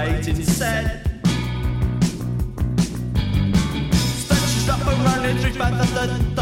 wait instead. Stretches up and running through back of the